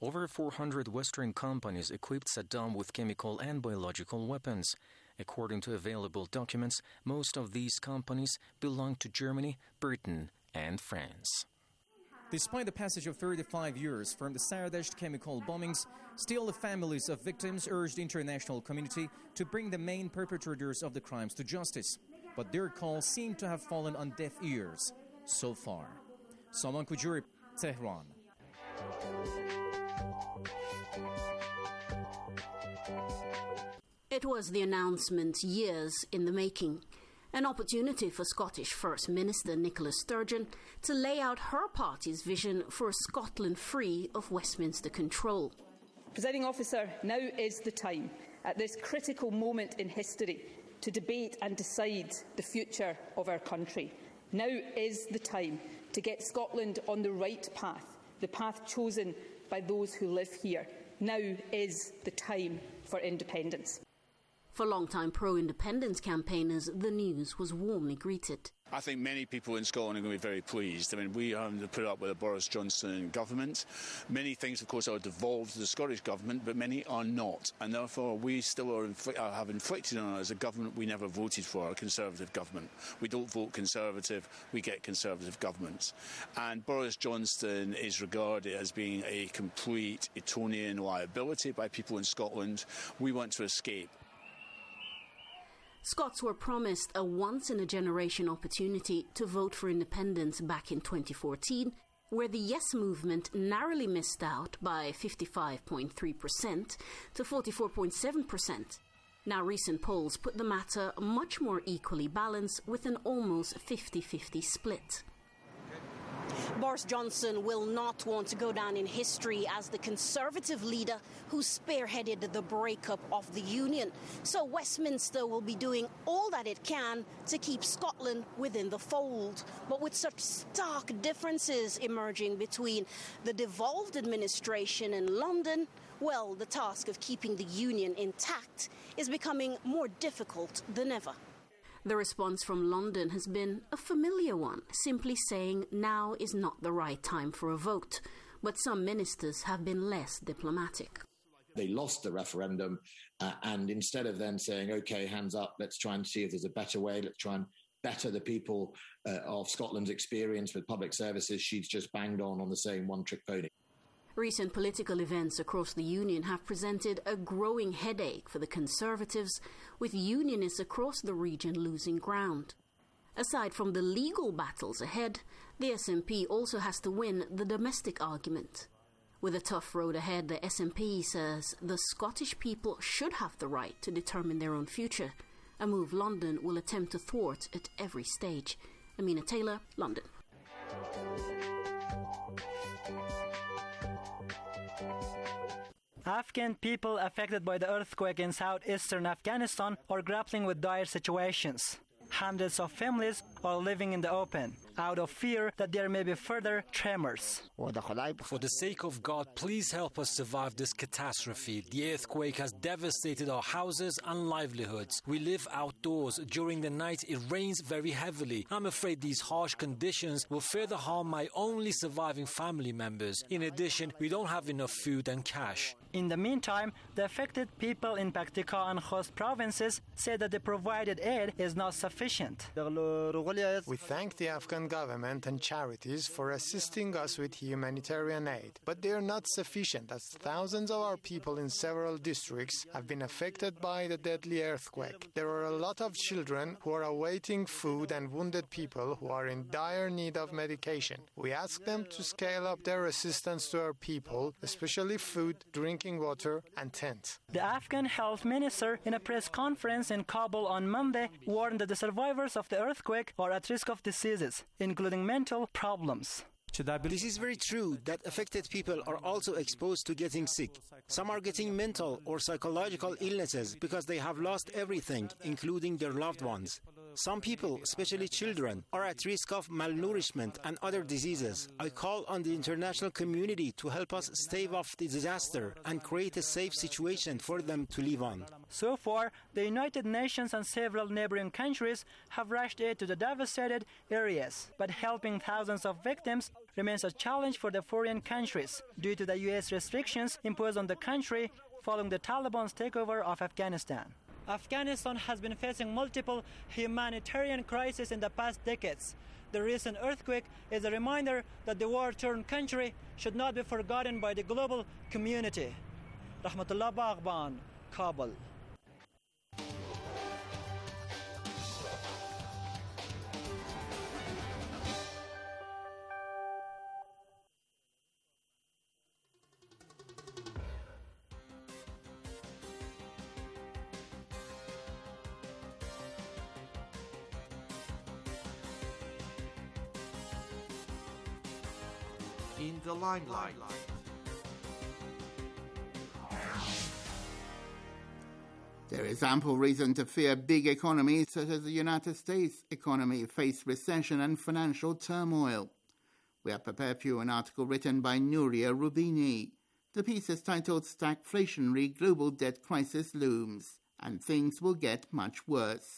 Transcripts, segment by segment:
Over 400 Western companies equipped Saddam with chemical and biological weapons. According to available documents, most of these companies belong to Germany, Britain, and France. Despite the passage of 35 years from the Sardasht chemical bombings, still the families of victims urged the international community to bring the main perpetrators of the crimes to justice. But their calls seem to have fallen on deaf ears so far. Saman Kujuri, Tehran. It was the announcement years in the making. An opportunity for Scottish First Minister Nicola Sturgeon to lay out her party's vision for a Scotland free of Westminster control. Presiding Officer, now is the time, at this critical moment in history, to debate and decide the future of our country. Now is the time to get Scotland on the right path, the path chosen by those who live here. Now is the time for independence. For long-time pro-independence campaigners, the news was warmly greeted. I think many people in Scotland are going to be very pleased. I mean, we have to put up with a Boris Johnson government. Many things, of course, are devolved to the Scottish government, but many are not. And therefore, we still have inflicted on us a government we never voted for, a Conservative government. We don't vote Conservative, we get Conservative governments. And Boris Johnson is regarded as being a complete Etonian liability by people in Scotland. We want to escape. Scots were promised a once-in-a-generation opportunity to vote for independence back in 2014, where the Yes movement narrowly missed out by 55.3% to 44.7%. Now recent polls put the matter much more equally balanced with an almost 50-50 split. Boris Johnson will not want to go down in history as the Conservative leader who spearheaded the breakup of the Union. So Westminster will be doing all that it can to keep Scotland within the fold. But with such stark differences emerging between the devolved administration in London, well, the task of keeping the Union intact is becoming more difficult than ever. The response from London has been a familiar one, simply saying now is not the right time for a vote. But some ministers have been less diplomatic. They lost the referendum, and instead of then saying, OK, hands up, let's try and see if there's a better way, let's try and better the people of Scotland's experience with public services, she's just banged on the same one-trick pony. Recent political events across the Union have presented a growing headache for the Conservatives, with unionists across the region losing ground. Aside from the legal battles ahead, the SNP also has to win the domestic argument. With a tough road ahead, the SNP says the Scottish people should have the right to determine their own future, a move London will attempt to thwart at every stage. Amina Taylor, London. Afghan people affected by the earthquake in southeastern Afghanistan are grappling with dire situations. Hundreds of families are living in the open, out of fear that there may be further tremors. For the sake of God, please help us survive this catastrophe. The earthquake has devastated our houses and livelihoods. We live outdoors. During the night, it rains very heavily. I'm afraid these harsh conditions will further harm my only surviving family members. In addition, we don't have enough food and cash. In the meantime, the affected people in Paktika and Khost provinces say that the provided aid is not sufficient. We thank the Afghan government and charities for assisting us with humanitarian aid, but they are not sufficient as thousands of our people in several districts have been affected by the deadly earthquake. There are a lot of children who are awaiting food and wounded people who are in dire need of medication. We ask them to scale up their assistance to our people, especially food, drinking water, and tents. The Afghan health minister, in a press conference in Kabul on Monday, warned that the survivors of the earthquake are at risk of diseases, including mental problems. This is very true that affected people are also exposed to getting sick. Some are getting mental or psychological illnesses because they have lost everything, including their loved ones. Some people, especially children, are at risk of malnourishment and other diseases. I call on the international community to help us stave off the disaster and create a safe situation for them to live on. So far, the United Nations and several neighboring countries have rushed aid to the devastated areas, but helping thousands of victims remains a challenge for the foreign countries due to the U.S. restrictions imposed on the country following the Taliban's takeover of Afghanistan. Afghanistan has been facing multiple humanitarian crises in the past decades. The recent earthquake is a reminder that the war-torn country should not be forgotten by the global community. Rahmatullah Baghban, Kabul. In the limelight. There is ample reason to fear big economies such as the United States economy face recession and financial turmoil. We have prepared for you an article written by Nuria Rubini. The piece is titled "Stagflationary Global Debt Crisis Looms, and Things Will Get Much Worse."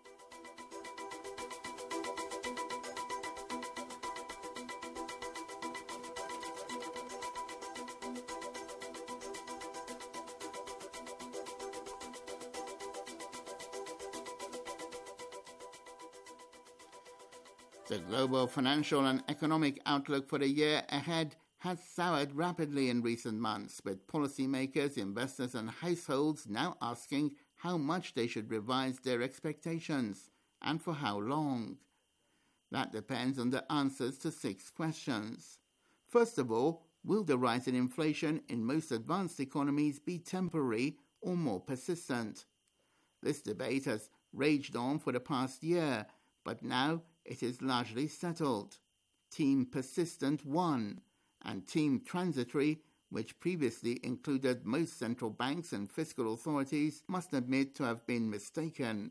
The global financial and economic outlook for the year ahead has soured rapidly in recent months, with policymakers, investors and households now asking how much they should revise their expectations and for how long. That depends on the answers to 6 questions. First of all, will the rise in inflation in most advanced economies be temporary or more persistent? This debate has raged on for the past year, but now it is largely settled. Team persistent won, and team transitory, which previously included most central banks and fiscal authorities, must admit to have been mistaken.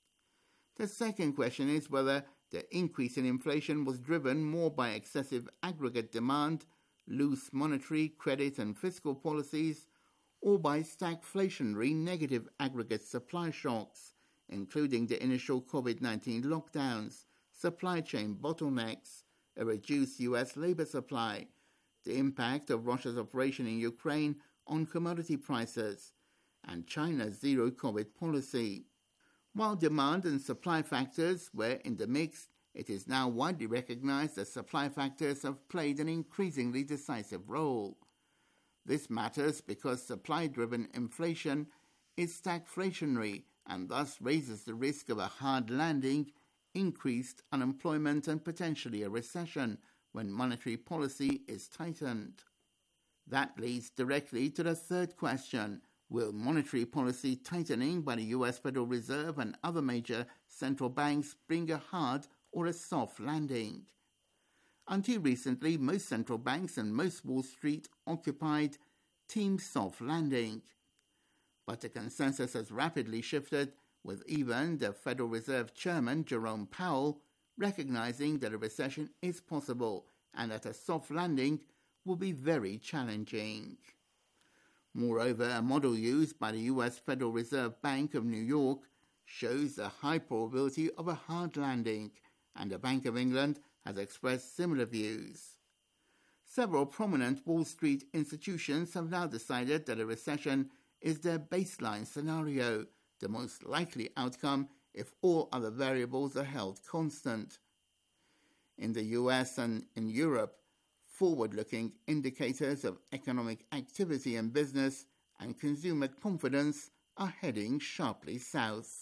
The second question is whether the increase in inflation was driven more by excessive aggregate demand, loose monetary, credit and fiscal policies, or by stagflationary negative aggregate supply shocks, including the initial COVID-19 lockdowns, supply chain bottlenecks, a reduced U.S. labor supply, the impact of Russia's operation in Ukraine on commodity prices, and China's zero-COVID policy. While demand and supply factors were in the mix, it is now widely recognized that supply factors have played an increasingly decisive role. This matters because supply-driven inflation is stagflationary and thus raises the risk of a hard landing, increased unemployment and potentially a recession when monetary policy is tightened. That leads directly to the third question: will monetary policy tightening by the US Federal Reserve and other major central banks bring a hard or a soft landing? Until recently, most central banks and most Wall Street occupied team soft landing. But the consensus has rapidly shifted, with even the Federal Reserve Chairman Jerome Powell recognizing that a recession is possible and that a soft landing will be very challenging. Moreover, a model used by the U.S. Federal Reserve Bank of New York shows a high probability of a hard landing, and the Bank of England has expressed similar views. Several prominent Wall Street institutions have now decided that a recession is their baseline scenario, the most likely outcome if all other variables are held constant. In the US and in Europe, forward-looking indicators of economic activity and business and consumer confidence are heading sharply south.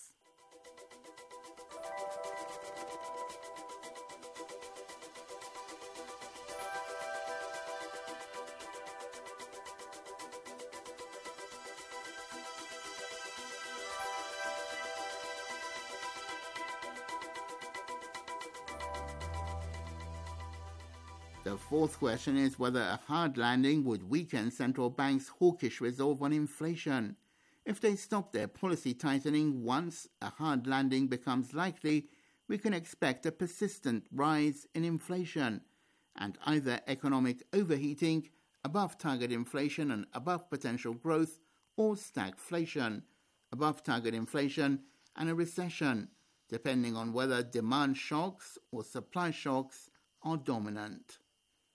The fourth question is whether a hard landing would weaken central banks' hawkish resolve on inflation. If they stop their policy tightening once a hard landing becomes likely, we can expect a persistent rise in inflation and either economic overheating, above target inflation and above potential growth, or stagflation, above target inflation and a recession, depending on whether demand shocks or supply shocks are dominant.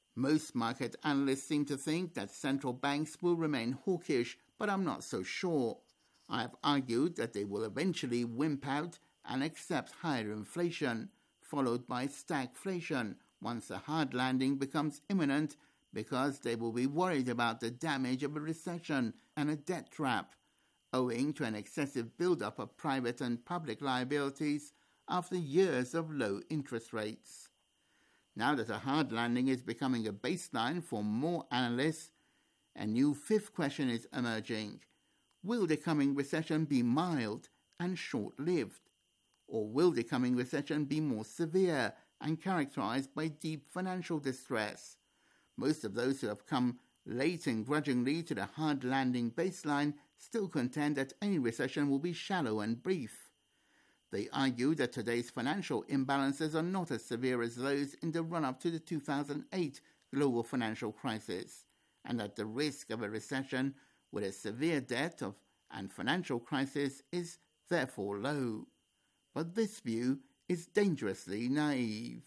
Most market analysts seem to think that central banks will remain hawkish, but I'm not so sure. I have argued that they will eventually wimp out and accept higher inflation, followed by stagflation once a hard landing becomes imminent, because they will be worried about the damage of a recession and a debt trap, owing to an excessive build-up of private and public liabilities after years of low interest rates. Now that a hard landing is becoming a baseline for more analysts, a new fifth question is emerging. Will the coming recession be mild and short-lived? Or will the coming recession be more severe and characterized by deep financial distress? Most of those who have come late and grudgingly to the hard landing baseline still contend that any recession will be shallow and brief. They argue that today's financial imbalances are not as severe as those in the run-up to the 2008 global financial crisis, and that the risk of a recession with a severe debt and financial crisis is therefore low. But this view is dangerously naive.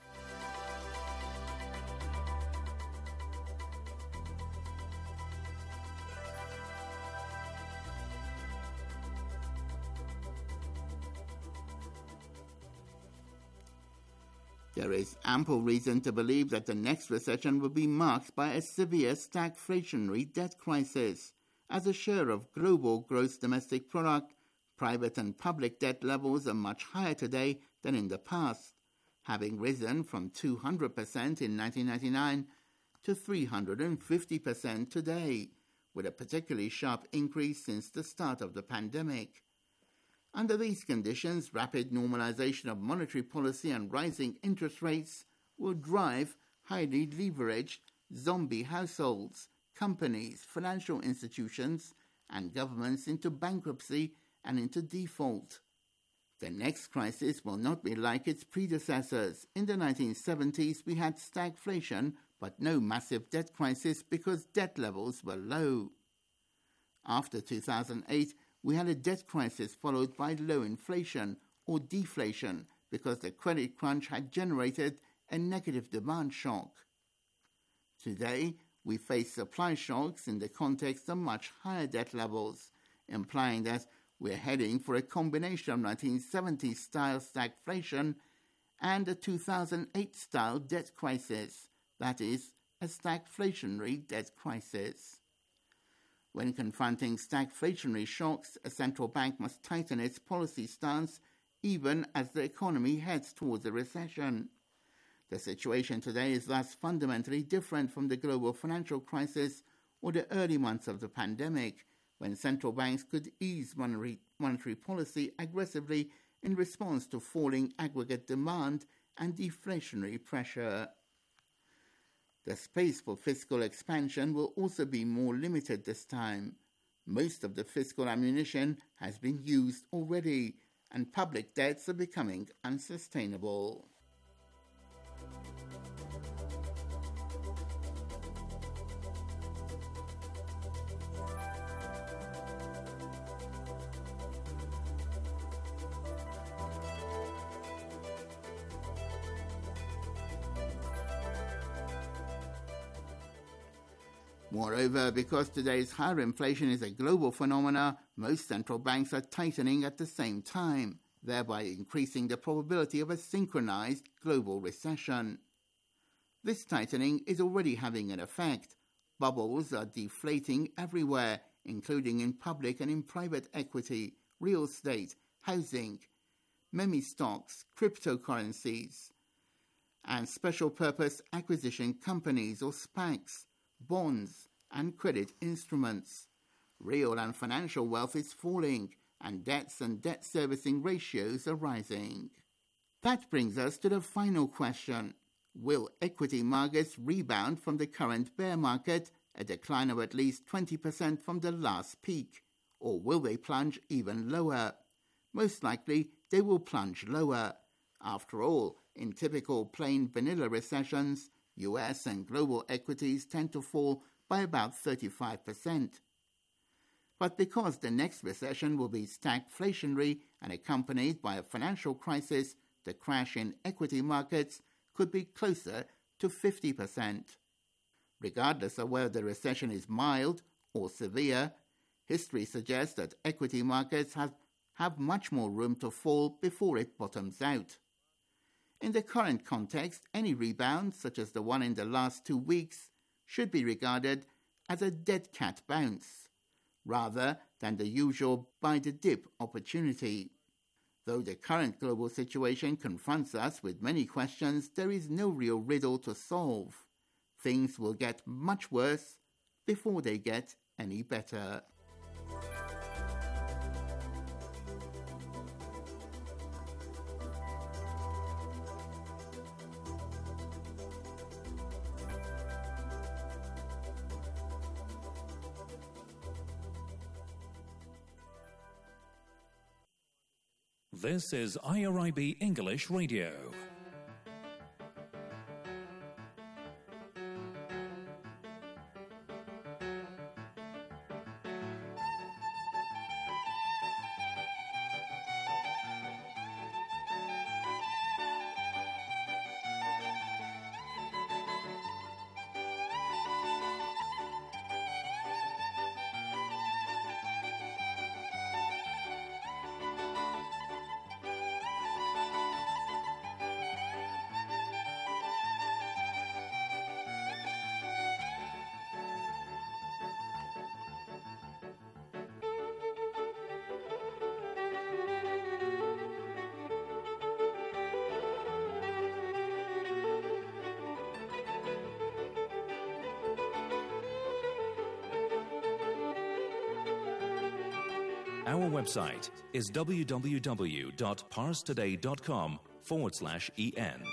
There is ample reason to believe that the next recession will be marked by a severe stagflationary debt crisis, as a share of global gross domestic product, private and public debt levels are much higher today than in the past, having risen from 200% in 1999 to 350% today, with a particularly sharp increase since the start of the pandemic. Under these conditions, rapid normalization of monetary policy and rising interest rates will drive highly leveraged zombie households, companies, financial institutions, and governments into bankruptcy and into default. The next crisis will not be like its predecessors. In the 1970s, we had stagflation, but no massive debt crisis because debt levels were low. After 2008, we had a debt crisis followed by low inflation or deflation because the credit crunch had generated a negative demand shock. Today, we face supply shocks in the context of much higher debt levels, implying that we're heading for a combination of 1970s-style stagflation and a 2008-style debt crisis, that is, a stagflationary debt crisis. When confronting stagflationary shocks, a central bank must tighten its policy stance even as the economy heads towards a recession. The situation today is thus fundamentally different from the global financial crisis or the early months of the pandemic, when central banks could ease monetary policy aggressively in response to falling aggregate demand and deflationary pressure. The space for fiscal expansion will also be more limited this time. Most of the fiscal ammunition has been used already, and public debts are becoming unsustainable. Moreover, because today's higher inflation is a global phenomena, most central banks are tightening at the same time, thereby increasing the probability of a synchronized global recession. This tightening is already having an effect. Bubbles are deflating everywhere, including in public and in private equity, real estate, housing, meme stocks, cryptocurrencies, and special purpose acquisition companies or SPACs, bonds, and credit instruments. Real and financial wealth is falling, and debts and debt servicing ratios are rising. That brings us to the final question. Will equity markets rebound from the current bear market, a decline of at least 20% from the last peak, or will they plunge even lower? Most likely, they will plunge lower. After all, in typical plain vanilla recessions, US and global equities tend to fall by about 35%. But because the next recession will be stagflationary and accompanied by a financial crisis, the crash in equity markets could be closer to 50%. Regardless of whether the recession is mild or severe, history suggests that equity markets have much more room to fall before it bottoms out. In the current context, any rebound, such as the one in the last 2 weeks, should be regarded as a dead cat bounce, rather than the usual buy-the-dip opportunity. Though the current global situation confronts us with many questions, there is no real riddle to solve. Things will get much worse before they get any better. This is IRIB English Radio. Our website is www.parstoday.com/en.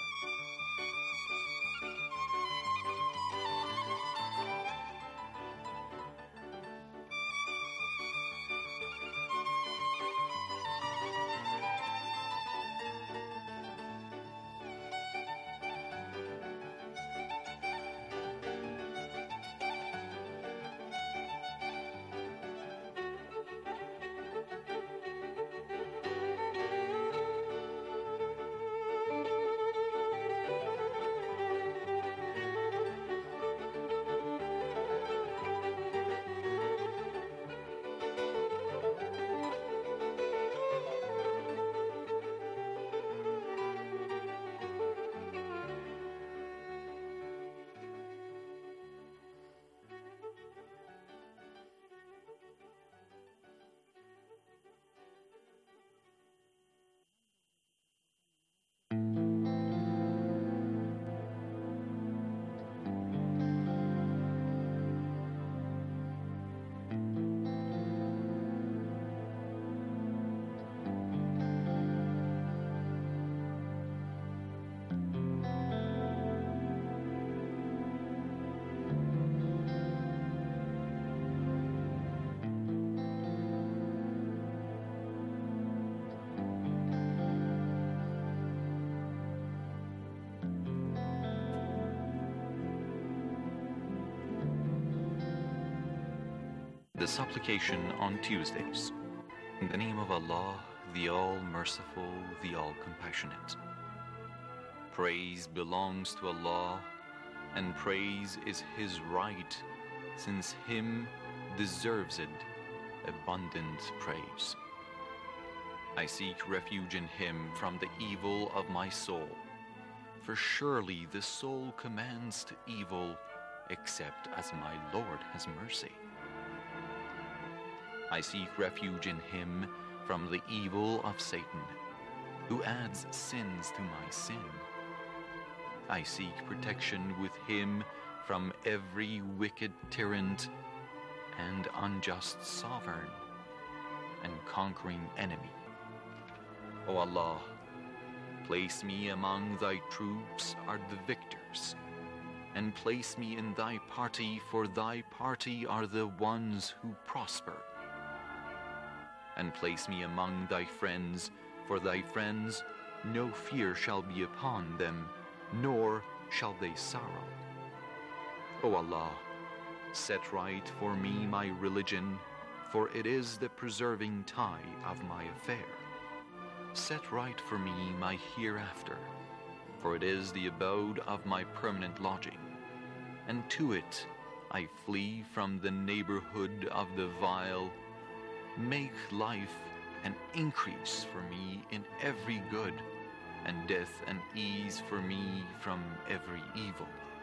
The supplication on Tuesdays. In the name of Allah, the All-Merciful, the All-Compassionate. Praise belongs to Allah, and praise is His right, since Him deserves it, abundant praise. I seek refuge in Him from the evil of my soul, for surely the soul commands to evil, except as my Lord has mercy. I seek refuge in Him from the evil of Satan, who adds sins to my sin. I seek protection with Him from every wicked tyrant and unjust sovereign and conquering enemy. O Allah, place me among Thy troops are the victors, and place me in Thy party, for Thy party are the ones who prosper. And place me among Thy friends, for Thy friends no fear shall be upon them, nor shall they sorrow. O Allah, set right for me my religion, for it is the preserving tie of my affair. Set right for me my hereafter, for it is the abode of my permanent lodging, and to it I flee from the neighborhood of the vile. Make life an increase for me in every good, and death an ease for me from every evil.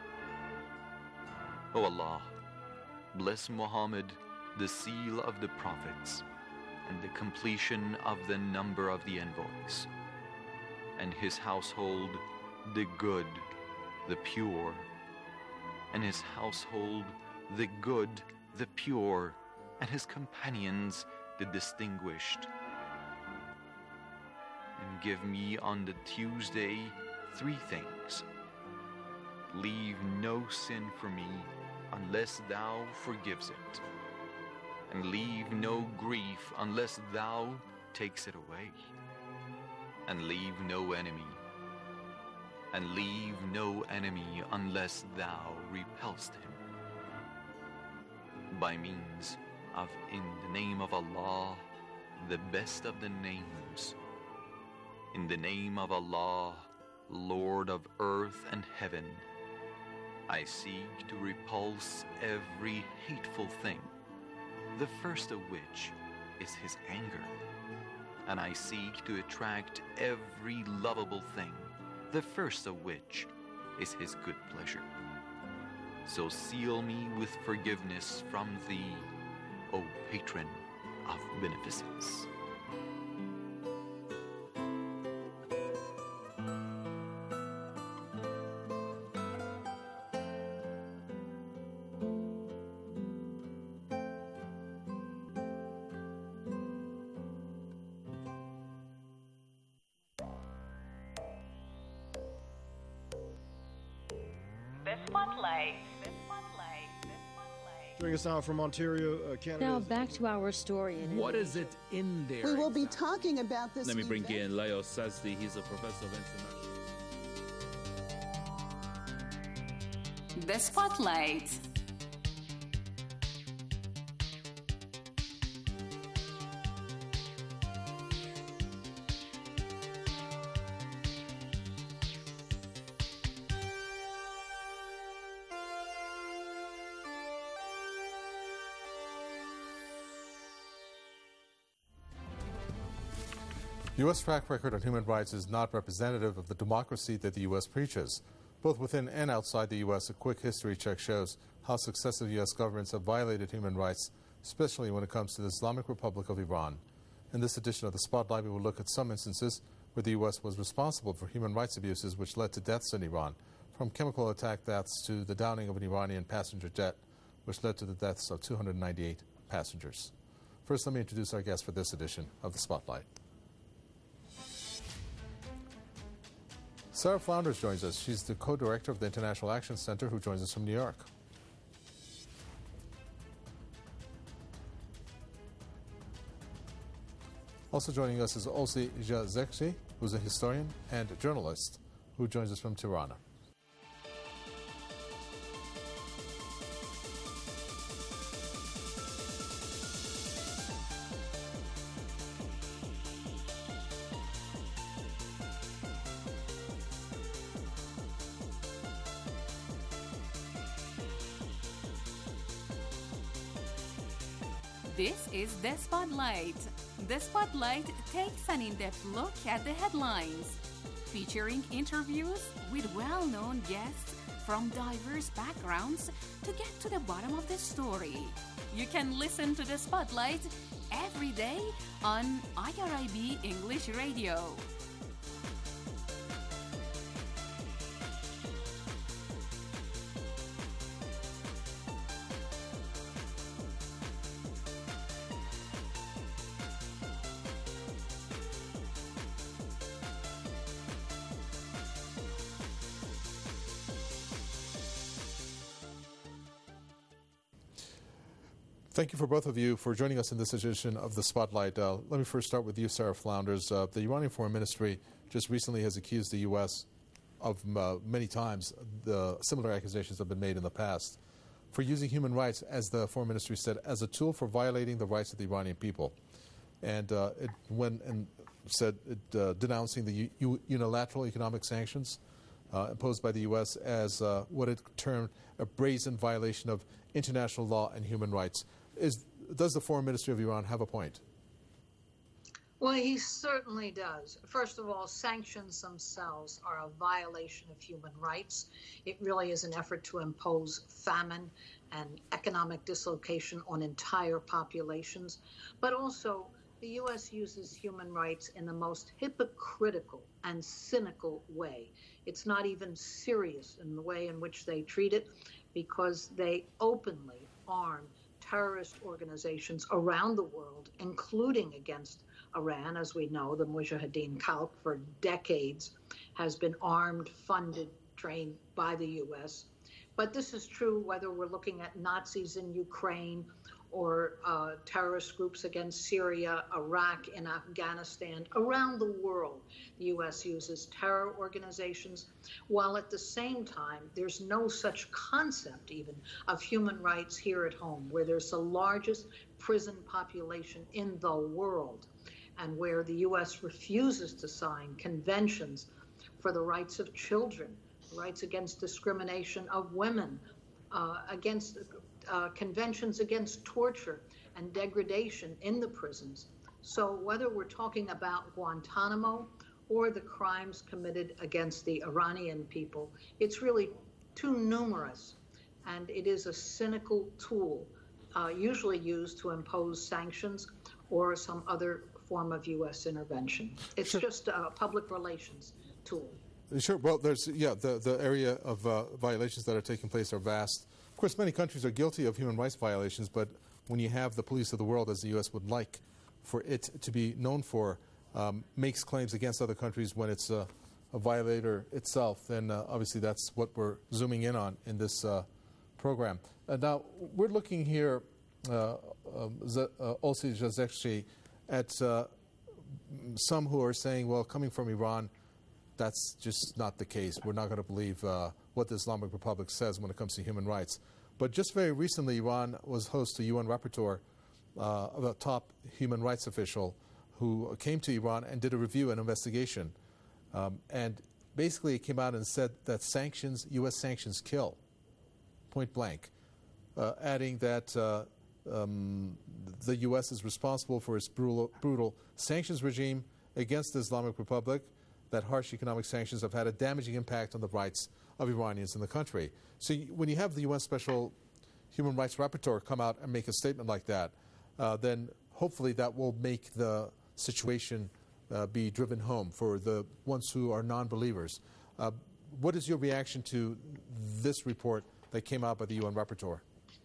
O Allah, bless Muhammad, the seal of the prophets, and the completion of the number of the envoys, and his household, the good, the pure, and his household, the good, the pure, and his companions, the distinguished. And give me on the Tuesday 3 things. Leave no sin for me unless thou forgives it, and leave no grief unless thou takes it away, and leave no enemy unless thou repelst him. By means of in the name of Allah, the best of the names, in the name of Allah, Lord of earth and heaven, I seek to repulse every hateful thing, the first of which is his anger, and I seek to attract every lovable thing, the first of which is his good pleasure. So seal me with forgiveness from thee, O patron of beneficence. Joining us now from Ontario, Canada. Now back to our story. What is it in there? We will be talking about this. Let me bring in Leo Sazdi. He's a professor of international. The Spotlight. The U.S. track record on human rights is not representative of the democracy that the U.S. preaches. Both within and outside the U.S., a quick history check shows how successive U.S. governments have violated human rights, especially when it comes to the Islamic Republic of Iran. In this edition of the Spotlight, we will look at some instances where the U.S. was responsible for human rights abuses which led to deaths in Iran, from chemical attack deaths to the downing of an Iranian passenger jet, which led to the deaths of 298 passengers. First, let me introduce our guest for this edition of the Spotlight. Sarah Flounders joins us. She's the co-director of the International Action Center, who joins us from New York. Also joining us is Olsi Jazekci, who's a historian and journalist, who joins us from Tirana. This is The Spotlight. The Spotlight takes an in-depth look at the headlines, featuring interviews with well-known guests from diverse backgrounds to get to the bottom of the story. You can listen to The Spotlight every day on IRIB English Radio. Thank you for both of you for joining us in this edition of the Spotlight. Let me first start with you, Sarah Flounders. The Iranian Foreign Ministry just recently has accused the U.S. of many times the similar accusations have been made in the past for using human rights, as the Foreign Ministry said, as a tool for violating the rights of the Iranian people. And it went and said, denouncing the unilateral economic sanctions imposed by the U.S. as what it termed a brazen violation of international law and human rights. Does the Foreign Ministry of Iran have a point? Well, he certainly does. First of all, sanctions themselves are a violation of human rights. It really is an effort to impose famine and economic dislocation on entire populations. But also, the U.S. uses human rights in the most hypocritical and cynical way. It's not even serious in the way in which they treat it, because they openly arm terrorist organizations around the world, including against Iran. As we know, the Mujahideen Khalq for decades has been armed, funded, trained by the U.S. But this is true whether we're looking at Nazis in Ukraine or terrorist groups against Syria, Iraq, and Afghanistan. Around the world, the U.S. uses terror organizations, while at the same time, there's no such concept even of human rights here at home, where there's the largest prison population in the world, and where the U.S. refuses to sign conventions for the rights of children, rights against discrimination of women, against conventions against torture and degradation in the prisons. So whether we're talking about Guantanamo or the crimes committed against the Iranian people, it's really too numerous, and it is a cynical tool usually used to impose sanctions or some other form of U.S. intervention. It's just a public relations tool. Sure. Well, there's the area of violations that are taking place are vast. Of course, many countries are guilty of human rights violations, but when you have the police of the world, as the U.S. would like for it to be known for, makes claims against other countries when it's a violator itself, then obviously that's what we're zooming in on in this program. Now, we're looking here, Olsi Jazekci, at some who are saying, well, coming from Iran, that's just not the case. We're not going to believe what the Islamic Republic says when it comes to human rights. But just very recently, Iran was host to UN Rapporteur, a top human rights official who came to Iran and did a review and investigation. And basically it came out and said that sanctions, U.S. sanctions kill, point blank, adding that the U.S. is responsible for its brutal sanctions regime against the Islamic Republic, that harsh economic sanctions have had a damaging impact on the rights of Iranians in the country. So when you have the UN Special Human Rights Rapporteur come out and make a statement like that, then hopefully that will make the situation be driven home for the ones who are non-believers. What is your reaction to this report that came out by the UN Rapporteur?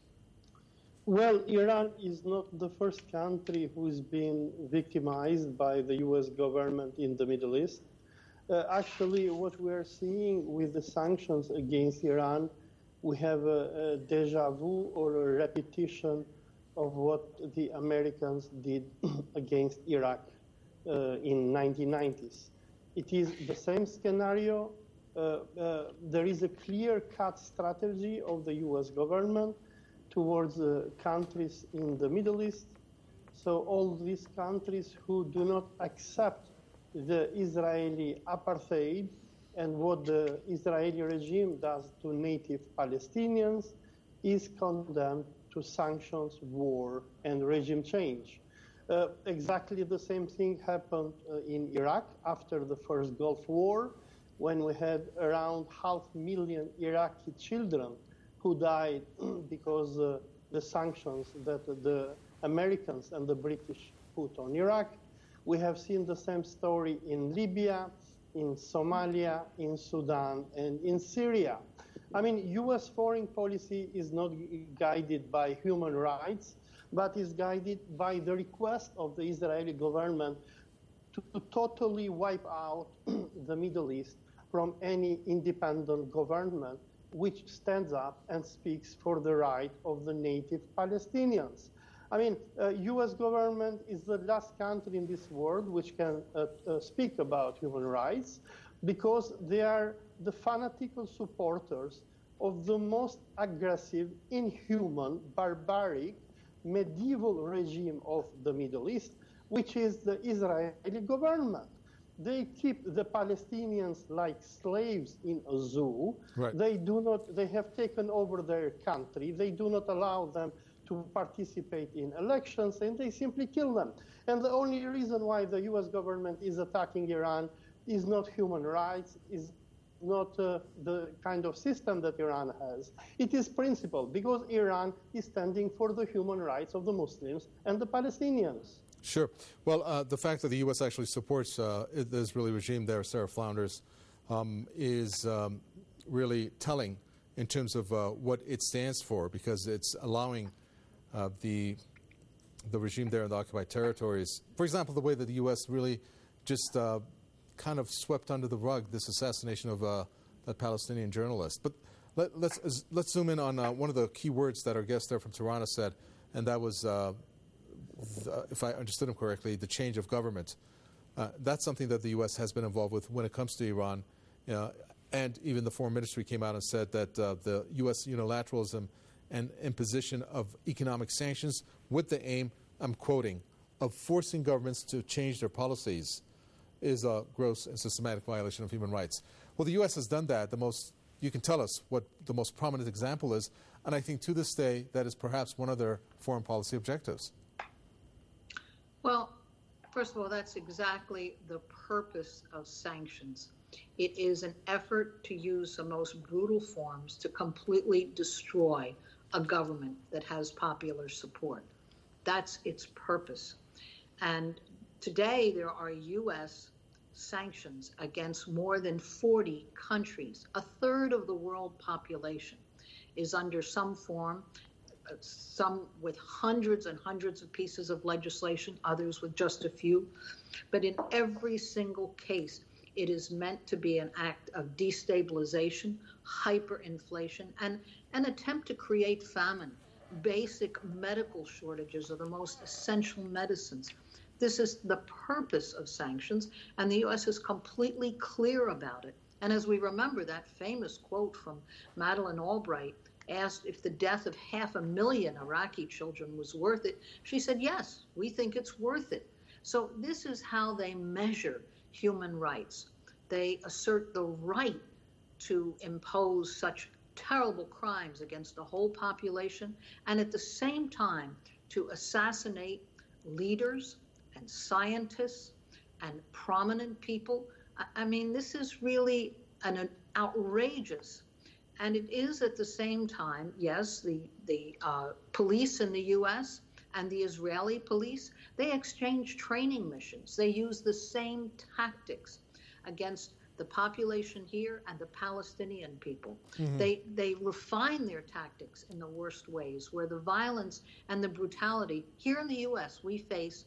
Well, Iran is not the first country who is being victimized by the U.S. government in the Middle East. Actually, what we are seeing with the sanctions against Iran, we have a déjà vu or a repetition of what the Americans did against Iraq in 1990s. It is the same scenario. There is a clear-cut strategy of the U.S. government towards countries in the Middle East. So all these countries who do not accept the Israeli apartheid and what the Israeli regime does to native Palestinians is condemned to sanctions, war, and regime change. Exactly the same thing happened in Iraq after the first Gulf War, when we had around 500,000 Iraqi children who died because the sanctions that the Americans and the British put on Iraq. We have seen the same story in Libya, in Somalia, in Sudan, and in Syria. I mean, U.S. foreign policy is not guided by human rights, but is guided by the request of the Israeli government to totally wipe out the Middle East from any independent government which stands up and speaks for the right of the native Palestinians. I mean, U.S. government is the last country in this world which can speak about human rights, because they are the fanatical supporters of the most aggressive, inhuman, barbaric, medieval regime of the Middle East, which is the Israeli government. They keep the Palestinians like slaves in a zoo. Right. They have taken over their country. They do not allow them to participate in elections, and they simply kill them. And the only reason why the U.S. government is attacking Iran is not human rights, is not the kind of system that Iran has. It is principle, because Iran is standing for the human rights of the Muslims and the Palestinians. Sure. Well, the fact that the U.S. actually supports the Israeli regime there, Sarah Flounders, is really telling in terms of what it stands for, because it's allowing the regime there in the occupied territories. For example, the way that the U.S. really just kind of swept under the rug this assassination of that Palestinian journalist. But let's zoom in on one of the key words that our guest there from Tirana said, and that was, if I understood him correctly, the change of government. That's something that the U.S. has been involved with when it comes to Iran. And even the Foreign Ministry came out and said that the U.S. unilateralism and imposition of economic sanctions with the aim, I'm quoting, of forcing governments to change their policies is a gross and systematic violation of human rights. Well, the U.S. has done that. You can tell us what the most prominent example is, and I think to this day that is perhaps one of their foreign policy objectives. Well, first of all, that's exactly the purpose of sanctions. It is an effort to use the most brutal forms to completely destroy a government that has popular support. That's its purpose. And today there are U.S. sanctions against more than 40 countries. A third of the world population is under some form, some with hundreds and hundreds of pieces of legislation, others with just a few. But in every single case, it is meant to be an act of destabilization, hyperinflation, and an attempt to create famine, basic medical shortages of the most essential medicines. This is the purpose of sanctions, and the U.S. is completely clear about it. And as we remember that famous quote from Madeleine Albright, asked if the death of 500,000 Iraqi children was worth it, she said, yes, we think it's worth it. So this is how they measure human rights. They assert the right to impose such terrible crimes against the whole population, and at the same time to assassinate leaders and scientists and prominent people. I mean, this is really an outrageous, and it is at the same time, yes, the police in the U.S. and the Israeli police, they exchange training missions. They use the same tactics against the population here and the Palestinian people. Mm-hmm. They refine their tactics in the worst ways, where the violence and the brutality, here in the U.S., we face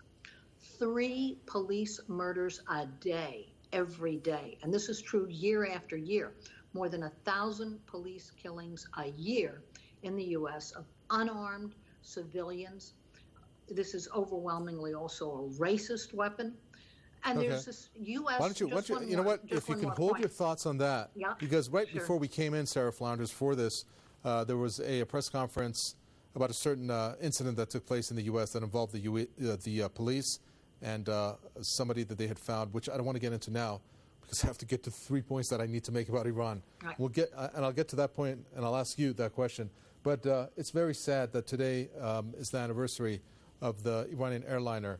3 police murders a day, every day. And this is true year after year. More than 1,000 police killings a year in the U.S. of unarmed civilians. This is overwhelmingly also a racist weapon. And there's this U.S. Why don't you, if you can hold your thoughts on that, because before we came in, Sarah Flounders, for this, there was a press conference about a certain incident that took place in the U.S. that involved the police and somebody that they had found, which I don't want to get into now, because I have to get to 3 points that I need to make about Iran. Right. We'll get, and I'll get to that point, and I'll ask you that question. But it's very sad that today is the anniversary of the Iranian airliner,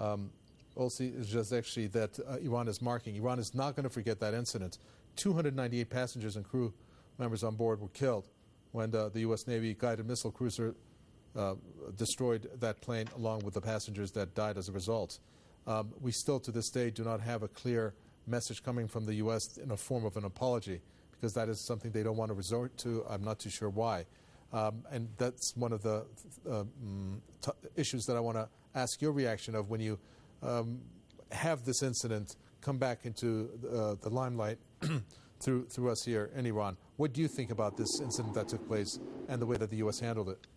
actually that Iran is marking. Iran is not going to forget that incident. 298 passengers and crew members on board were killed when the U.S. Navy guided missile cruiser destroyed that plane along with the passengers that died as a result. We still, to this day, do not have a clear message coming from the U.S. in a form of an apology, because that is something they don't want to resort to. I'm not too sure why. And that's one of the issues that I want to ask your reaction of when you have this incident come back into the limelight through us here in Iran. What do you think about this incident that took place and the way that the U.S. handled it?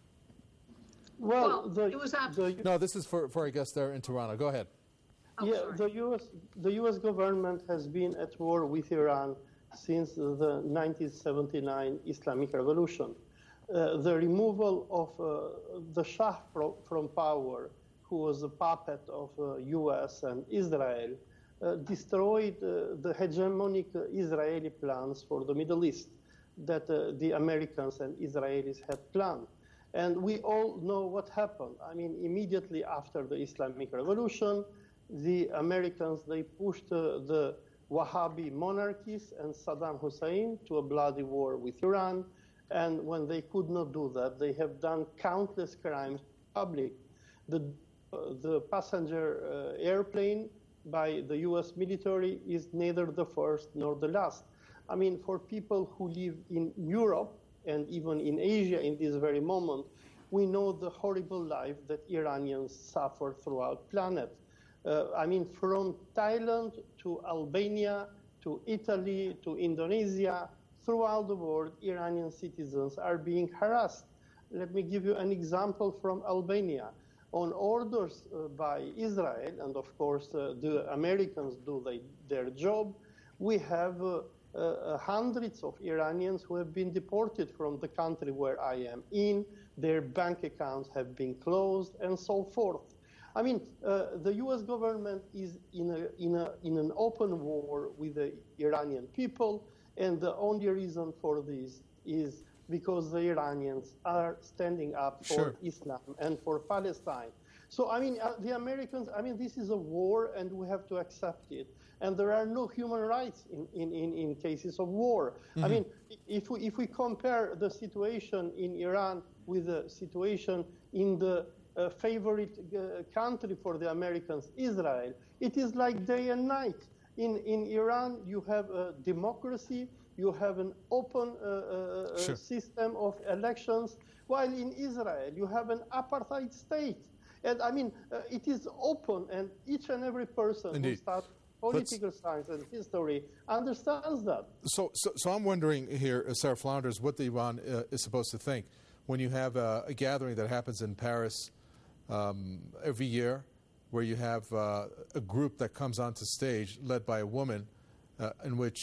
Well, it was no, this is for our guest there in Tirana. Go ahead. The U.S. government has been at war with Iran since the 1979 Islamic Revolution. The removal of the Shah from power, who was a puppet of U.S. and Israel, destroyed the hegemonic Israeli plans for the Middle East that the Americans and Israelis had planned. And we all know what happened. I mean, immediately after the Islamic Revolution, the Americans, they pushed the Wahhabi monarchies and Saddam Hussein to a bloody war with Iran. And when they could not do that, they have done countless crimes public. The passenger airplane by the US military is neither the first nor the last. I mean, for people who live in Europe and even in Asia in this very moment, we know the horrible life that Iranians suffer throughout the planet. I mean, from Thailand to Albania, to Italy, to Indonesia, throughout the world, Iranian citizens are being harassed. Let me give you an example from Albania. On orders by Israel, and of course the Americans do their job, we have hundreds of Iranians who have been deported from the country where I am in. Their bank accounts have been closed and so forth. I mean, the U.S. government is in an open war with the Iranian people, and the only reason for this is because the Iranians are standing up for Islam and for Palestine. So, I mean, the Americans, I mean, this is a war and we have to accept it. And there are no human rights in cases of war. Mm-hmm. I mean, if we compare the situation in Iran with the situation in the favorite country for the Americans, Israel, it is like day and night. In Iran, you have a democracy, you have an open system of elections, while in Israel, you have an apartheid state. And I mean, it is open, and each and every person who starts political science and history understands that. So I'm wondering here, Sarah Flounders, what the Iran is supposed to think when you have a gathering that happens in Paris every year, where you have a group that comes onto stage led by a woman in which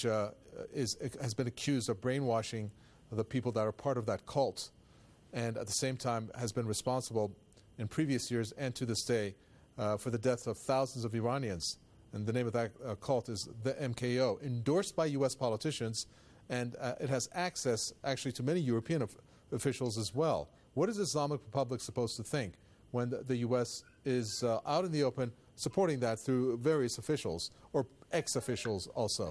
has been accused of brainwashing the people that are part of that cult, and at the same time has been responsible in previous years and to this day for the death of thousands of Iranians. And the name of that cult is the MKO, endorsed by U.S. politicians, and it has access actually to many European officials as well. What is the Islamic Republic supposed to think when the U.S. is out in the open supporting that through various officials or ex-officials also?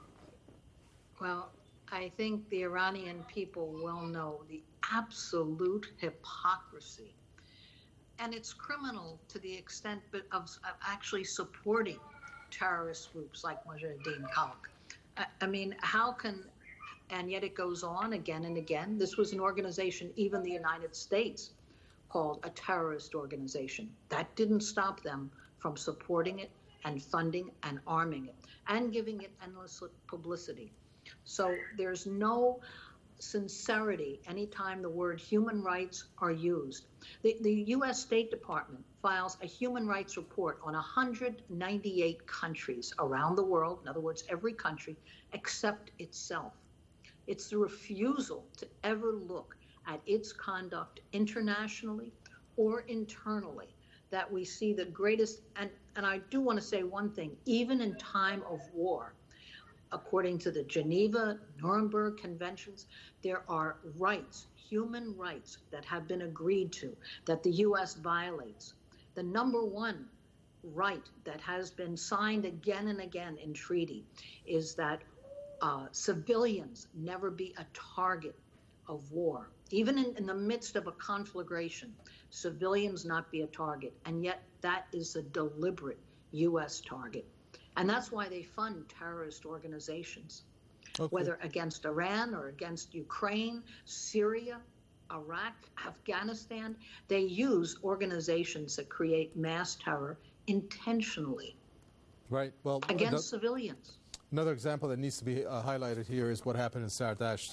Well, I think the Iranian people will know the absolute hypocrisy. And it's criminal to the extent of actually supporting terrorist groups like Mujahideen Khalq. I mean, how can, and yet it goes on again and again. This was an organization, even the United States called a terrorist organization. That didn't stop them from supporting it and funding and arming it and giving it endless publicity. So there's no sincerity anytime the word human rights are used. The U.S. State Department files a human rights report on 198 countries around the world, in other words, every country except itself. It's the refusal to ever look at its conduct internationally or internally that we see the greatest, and I do want to say one thing, even in time of war, according to the Geneva, Nuremberg Conventions, there are rights, human rights that have been agreed to, that the U.S. violates. The number one right that has been signed again and again in treaty is that civilians never be a target of war. Even in the midst of a conflagration, civilians not be a target. And yet that is a deliberate U.S. target. And that's why they fund terrorist organizations, whether against Iran or against Ukraine, Syria, Iraq, Afghanistan. They use organizations that create mass terror intentionally against civilians. Another example that needs to be highlighted here is what happened in Sardasht.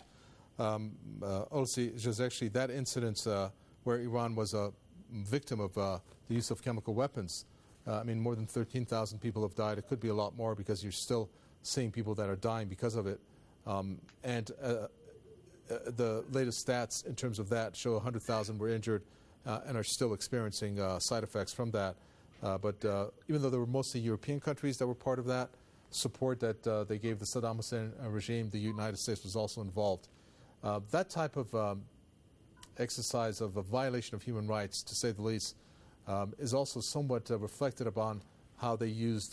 Olsi Jazekshi, that incident where Iran was a victim of the use of chemical weapons. I mean, more than 13,000 people have died. It could be a lot more because you're still seeing people that are dying because of it. And the latest stats in terms of that show 100,000 were injured and are still experiencing side effects from that. But even though there were mostly European countries that were part of that support that they gave the Saddam Hussein regime, the United States was also involved. That type of exercise of a violation of human rights, to say the least, is also somewhat reflected upon how they used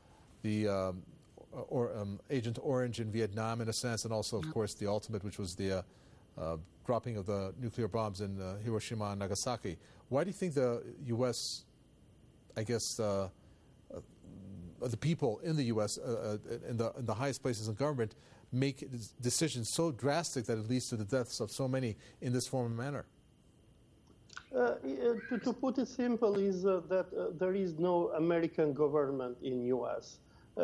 Agent Orange in Vietnam, in a sense, and also, of course, the ultimate, which was the dropping of the nuclear bombs in Hiroshima and Nagasaki. Why do you think the U.S., I guess, the people in the U.S., in the highest places in government, make decisions so drastic that it leads to the deaths of so many in this form and manner? To put it simple, is that there is no American government in U.S.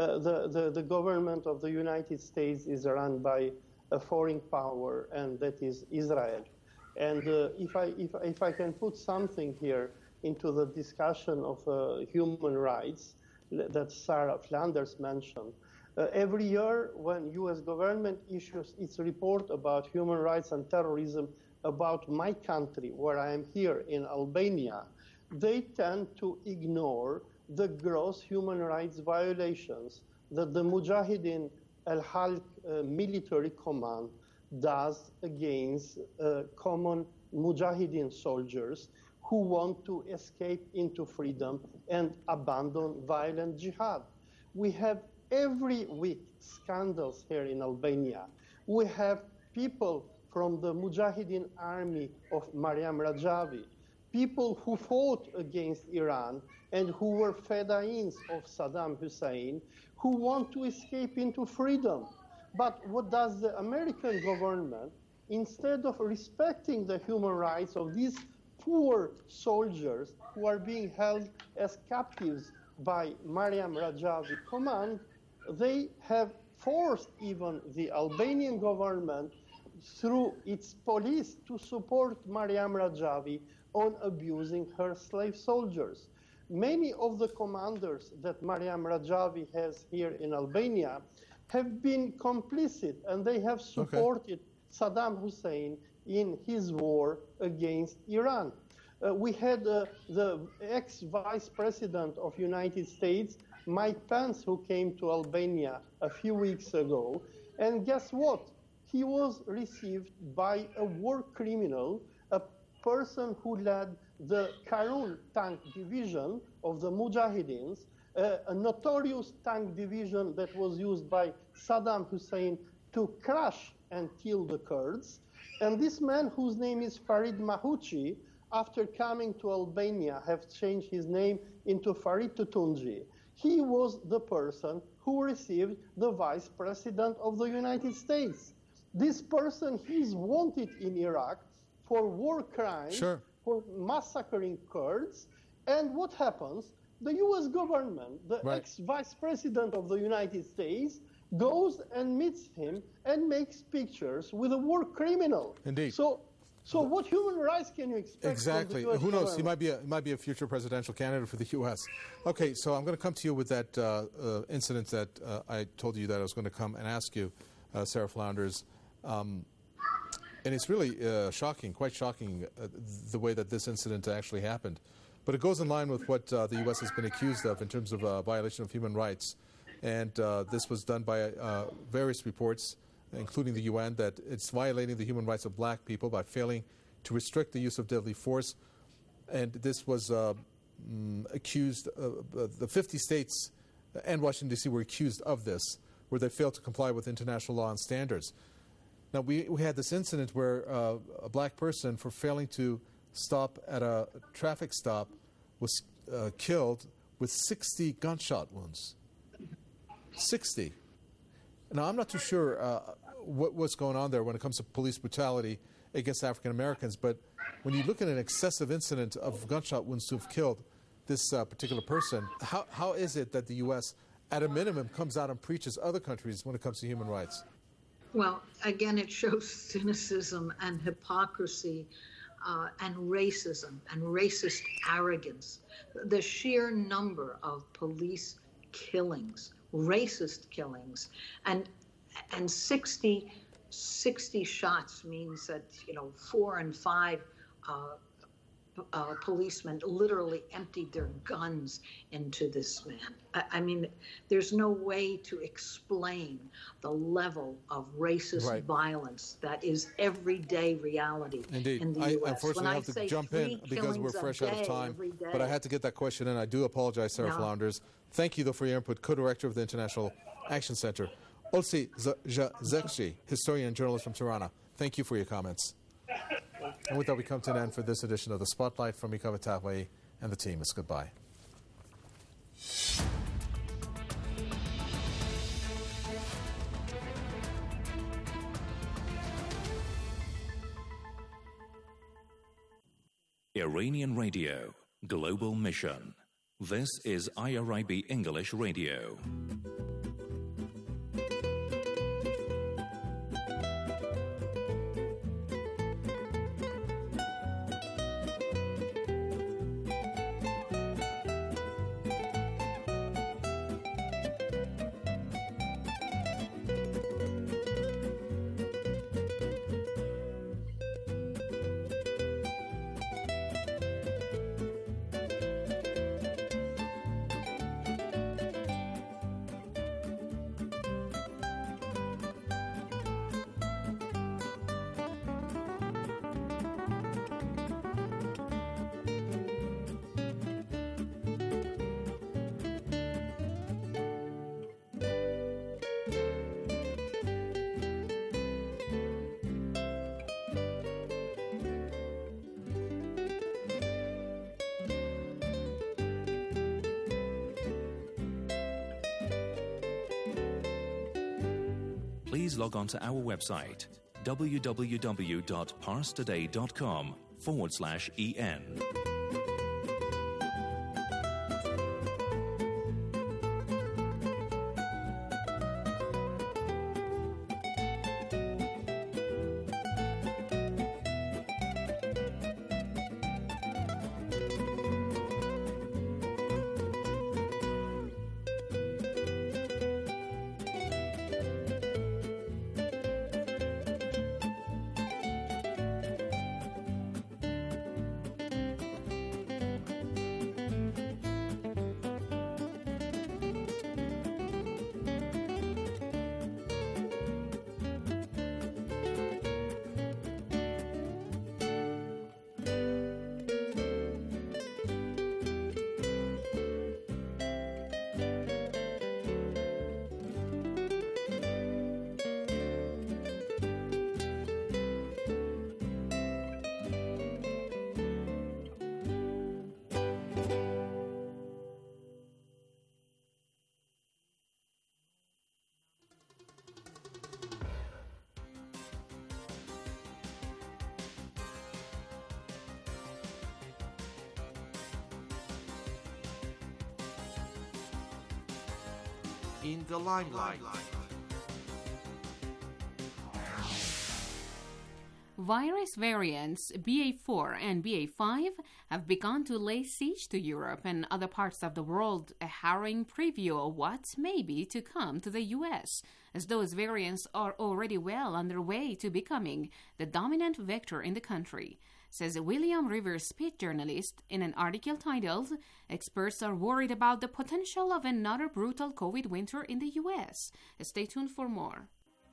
The government of the United States is run by a foreign power, and that is Israel. And if I can put something here into the discussion of human rights that Sarah Flanders mentioned, every year when U.S. government issues its report about human rights and terrorism about my country, where I am here in Albania, they tend to ignore the gross human rights violations that the Mujahideen al-Halq military command does against common Mujahideen soldiers who want to escape into freedom and abandon violent jihad. We have every week scandals here in Albania. We have people from the Mujahideen army of Mariam Rajavi, people who fought against Iran and who were fedayins of Saddam Hussein, who want to escape into freedom. But what does the American government, instead of respecting the human rights of these poor soldiers who are being held as captives by Mariam Rajavi command, they have forced even the Albanian government through its police to support Mariam Rajavi on abusing her slave soldiers. Many of the commanders that Mariam Rajavi has here in Albania have been complicit, and they have supported Saddam Hussein in his war against Iran. We had the ex-vice president of United States, Mike Pence, who came to Albania a few weeks ago, and guess what? He was received by a war criminal, a person who led the Karun tank division of the Mujahideens, a notorious tank division that was used by Saddam Hussein to crush and kill the Kurds. And this man, whose name is Farid Mahuchi, after coming to Albania, have changed his name into Farid Tutunji. He was the person who received the vice president of the United States. This person, he's wanted in Iraq for war crimes, for massacring Kurds. And what happens? The U.S. government, the ex-vice president of the United States, goes and meets him and makes pictures with a war criminal. Indeed. So what human rights can you expect? Exactly. From the US Who knows? government? He might be a future presidential candidate for the U.S. Okay, so I'm going to come to you with that incident that I told you that I was going to come and ask you, Sarah Flanders. And it's really shocking, quite shocking, the way that this incident actually happened. But it goes in line with what the U.S. has been accused of in terms of violation of human rights. And this was done by various reports, including the UN, that it's violating the human rights of black people by failing to restrict the use of deadly force. And this was accused, the 50 states and Washington, D.C. were accused of this, where they failed to comply with international law and standards. Now, we had this incident where a black person, for failing to stop at a traffic stop, was killed with 60 gunshot wounds. 60. Now, I'm not too sure what's going on there when it comes to police brutality against African Americans, but when you look at an excessive incident of gunshot wounds to have killed this particular person, how is it that the U.S., at a minimum, comes out and preaches other countries when it comes to human rights? Well, again, it shows cynicism and hypocrisy and racism and racist arrogance. The sheer number of police killings, racist killings, and 60 shots means that 4 and 5 policemen literally emptied their guns into this man. I mean, there's no way to explain the level of racist violence that is everyday reality Indeed. in the I U.S. unfortunately have to jump in because we're fresh out of time, but I had to get that question in. I do apologize, Sarah Flounders. Thank you, though, for your input. Co-director of the International Action Center, Olsi Zekci, historian and journalist from Tirana. Thank you for your comments. And with that, we come to an end for this edition of The Spotlight. From Mikava Tawai and the team, it's goodbye. Iranian Radio, Global Mission. This is IRIB English Radio. Please log on to our website, www.parstoday.com/en. In the limelight. Virus variants BA4 and BA5 have begun to lay siege to Europe and other parts of the world, a harrowing preview of what may be to come to the US, as those variants are already well on their way to becoming the dominant vector in the country, says William Rivers, Pitt journalist, in an article titled, "Experts are worried about the potential of another brutal COVID winter in the US." Stay tuned for more.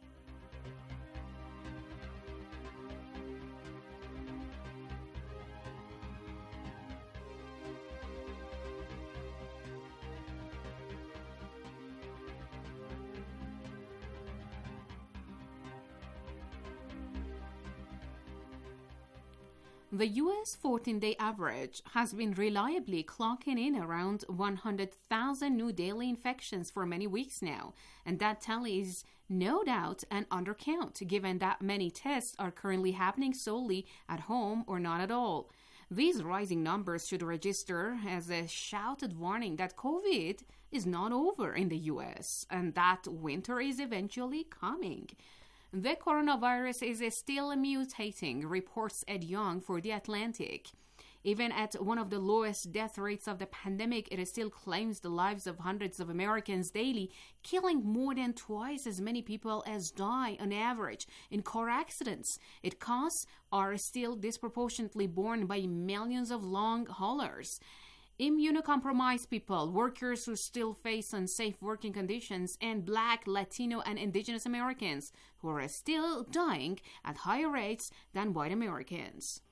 The U.S. 14-day average has been reliably clocking in around 100,000 new daily infections for many weeks now, and that tally is no doubt an undercount, given that many tests are currently happening solely at home or not at all. These rising numbers should register as a shouted warning that COVID is not over in the U.S. and that winter is eventually coming. The coronavirus is still mutating, reports Ed Young for The Atlantic. Even at one of the lowest death rates of the pandemic, it still claims the lives of hundreds of Americans daily, killing more than twice as many people as die on average in car accidents. Its costs are still disproportionately borne by millions of long haulers. Immunocompromised people, workers who still face unsafe working conditions, and Black, Latino, and Indigenous Americans who are still dying at higher rates than white Americans.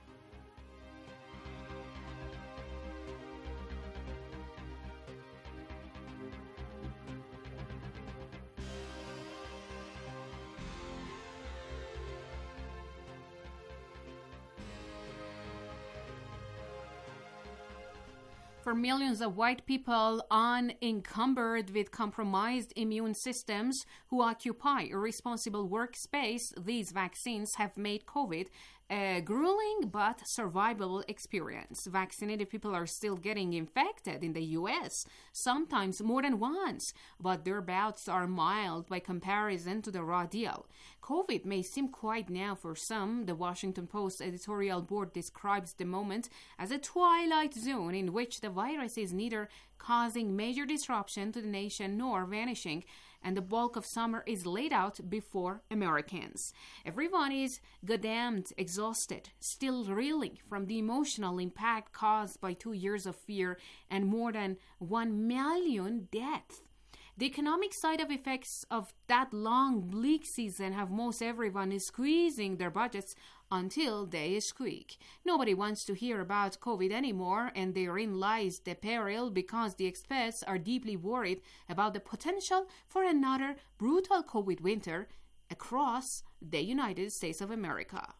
For millions of white people unencumbered with compromised immune systems who occupy a responsible workspace, these vaccines have made COVID a grueling but survivable experience. Vaccinated people are still getting infected in the U.S., sometimes more than once, but their bouts are mild by comparison to the raw deal. COVID may seem quiet now for some. The Washington Post editorial board describes the moment as a twilight zone in which the virus is neither causing major disruption to the nation nor vanishing, and the bulk of summer is laid out before Americans. Everyone is goddamned exhausted, still reeling from the emotional impact caused by 2 years of fear and more than 1 million deaths. The economic side of effects of that long, bleak season have most everyone is squeezing their budgets until they squeak. Nobody wants to hear about COVID anymore, and therein lies the peril because the experts are deeply worried about the potential for another brutal COVID winter across the United States of America.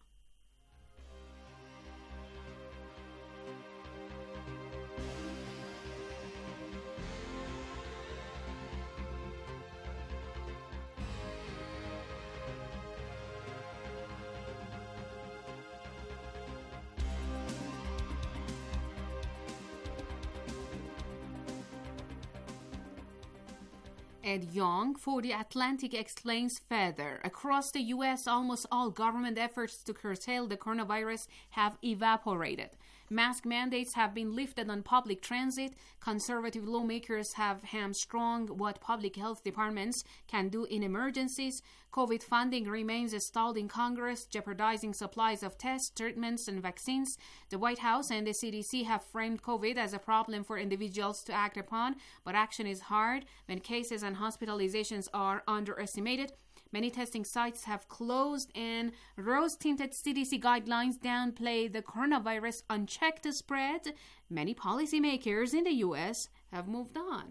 Ed Young for The Atlantic explains further. Across the U.S., almost all government efforts to curtail the coronavirus have evaporated. Mask mandates have been lifted on public transit. Conservative lawmakers have hamstrung what public health departments can do in emergencies. COVID funding remains stalled in Congress, jeopardizing supplies of tests, treatments, and vaccines. The White House and the CDC have framed COVID as a problem for individuals to act upon, but action is hard when cases and hospitalizations are underestimated. Many testing sites have closed, and rose-tinted CDC guidelines downplay the coronavirus unchecked spread. Many policymakers in the U.S. have moved on.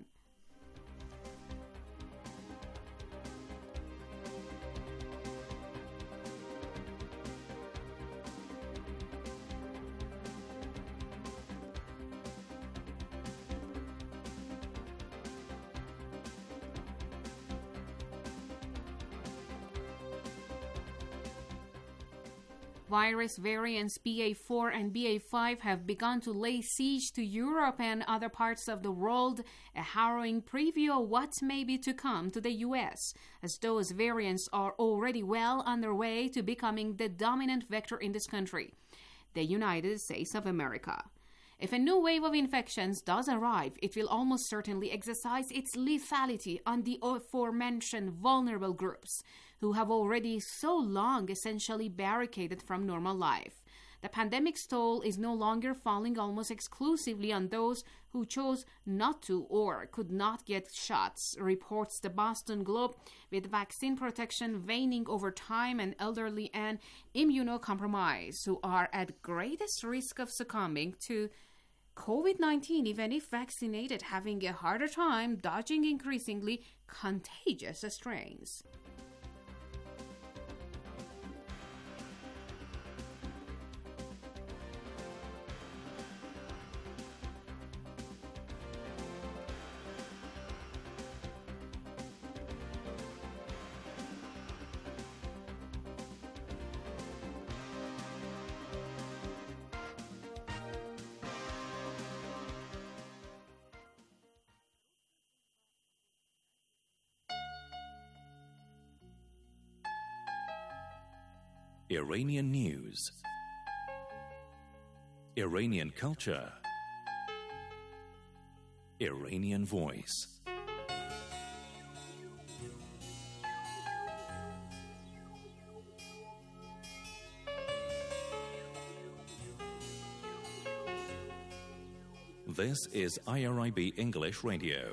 Virus variants BA4 and BA5 have begun to lay siege to Europe and other parts of the world, a harrowing preview of what may be to come to the US, as those variants are already well on their way to becoming the dominant vector in this country, the United States of America. If a new wave of infections does arrive, it will almost certainly exercise its lethality on the aforementioned vulnerable groups, who have already so long essentially barricaded from normal life. The pandemic's toll is no longer falling almost exclusively on those who chose not to or could not get shots, reports the Boston Globe, with vaccine protection waning over time and elderly and immunocompromised who are at greatest risk of succumbing to COVID-19, even if vaccinated, having a harder time dodging increasingly contagious strains. Iranian News. Iranian culture, Iranian voice. This is IRIB English Radio.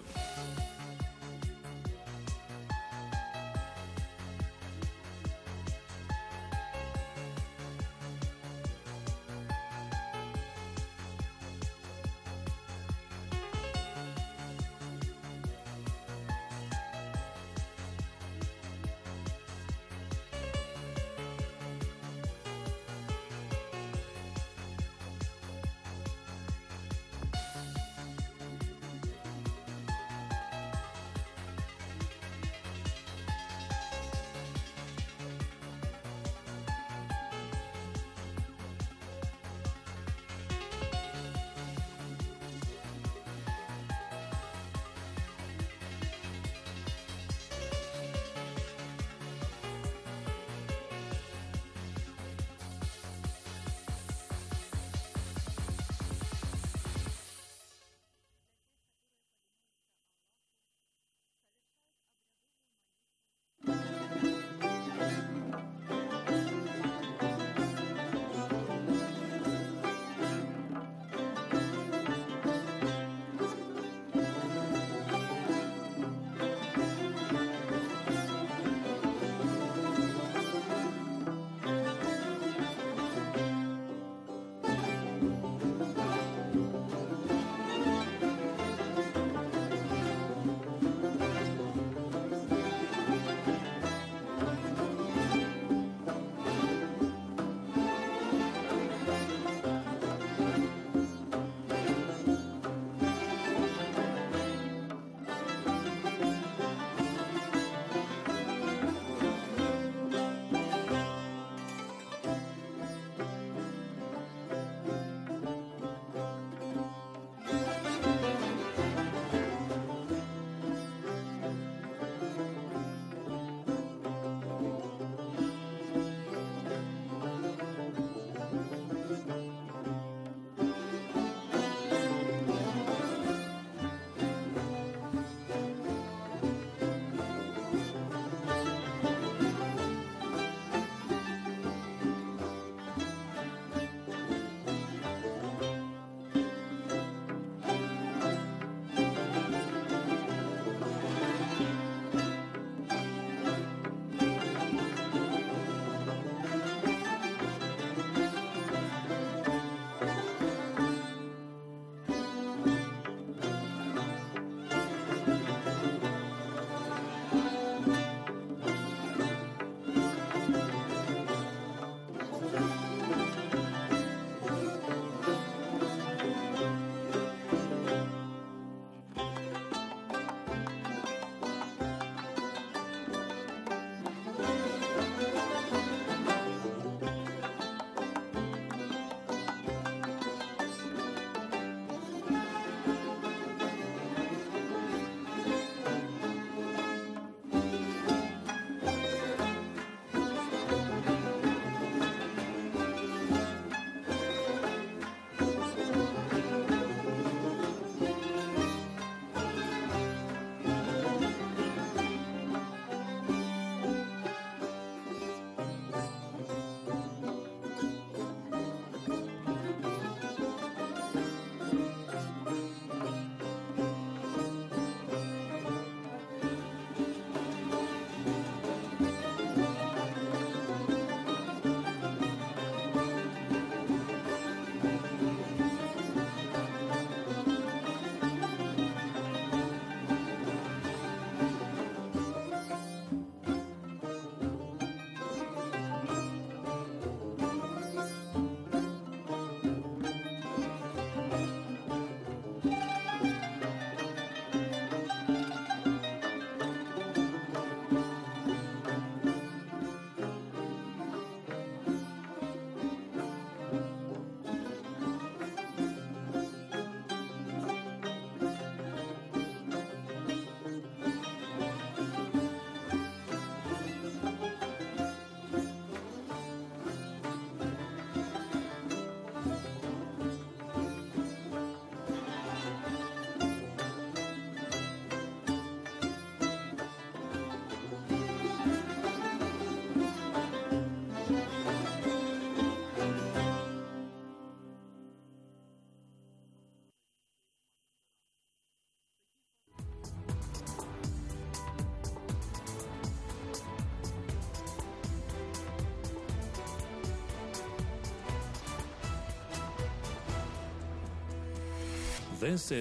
This is